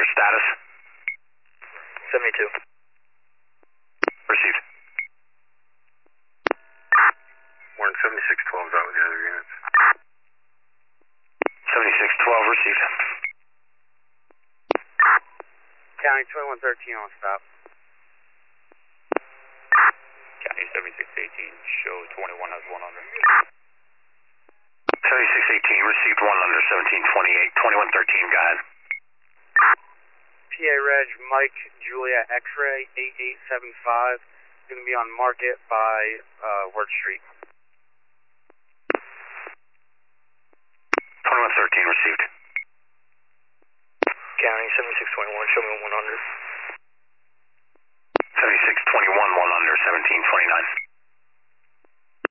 under, status? 72. Received. Warren 7612's out with the other units. 7612, received. County 2113 on stop. County 7618, show 21 has 1 under. 7618, received 1 under, 1728, 2113, go ahead. PA Reg Mike Julia X-ray 8875. Going to be on Market by Word Street.